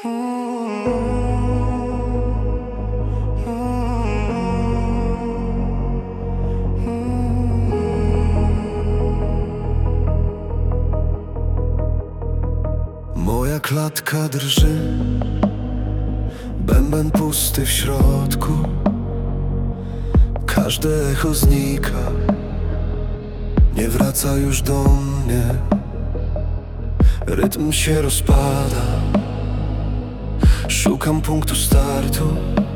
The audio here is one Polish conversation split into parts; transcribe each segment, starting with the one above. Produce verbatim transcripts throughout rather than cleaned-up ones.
Moja klatka drży, bęben pusty w środku. Każde echo znika, nie wraca już do mnie. Rytm się rozpada, szukam punktu startu.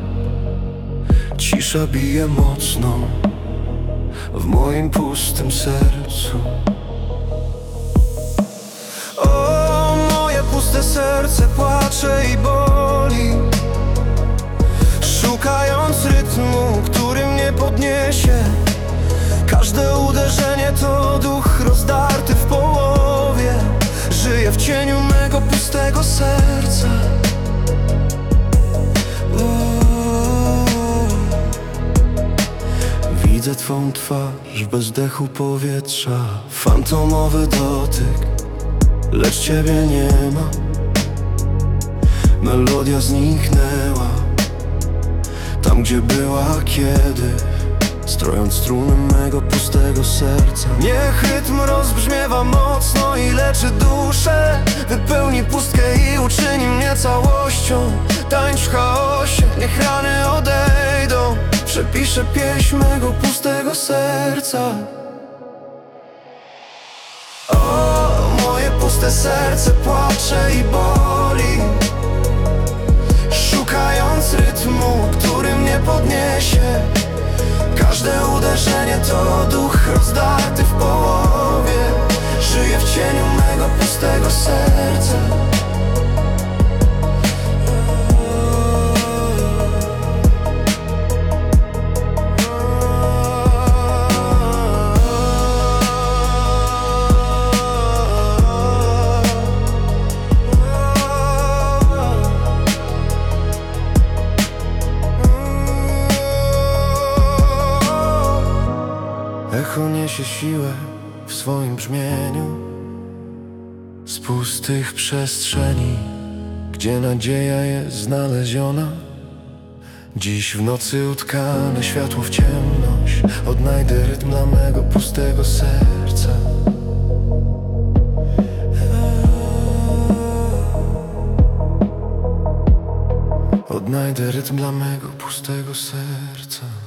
Cisza bije mocno w moim pustym sercu. O, moje puste serce płacze i boli, szukając rytmu, który mnie podniesie. Każde uderzenie to duch rozdarty w połowie. Żyję w cieniu mego pustego serca. Widzę twą twarz bez dechu powietrza, fantomowy dotyk, lecz ciebie nie ma. Melodia zniknęła tam, gdzie była kiedyś, strojąc struny mego pustego serca. Niech rytm rozbrzmiewa mocno i leczy duszę, wypełni pustkę i uczyni mnie całością. Tańcz w chaosie, niech rany odejdą, przepiszę pieśń mego pustego serca. O, moje puste serce płacze i boli, szukając rytmu, który mnie podniesie. Każde uderzenie to duch rozdarty w połowie. Żyję w cieniu mego pustego serca. Echo niesie siłę w swoim brzmieniu z pustych przestrzeni, gdzie nadzieja jest znaleziona. Dziś w nocy utkane światło w ciemność, odnajdę rytm dla mego pustego serca. Odnajdę rytm dla mego pustego serca.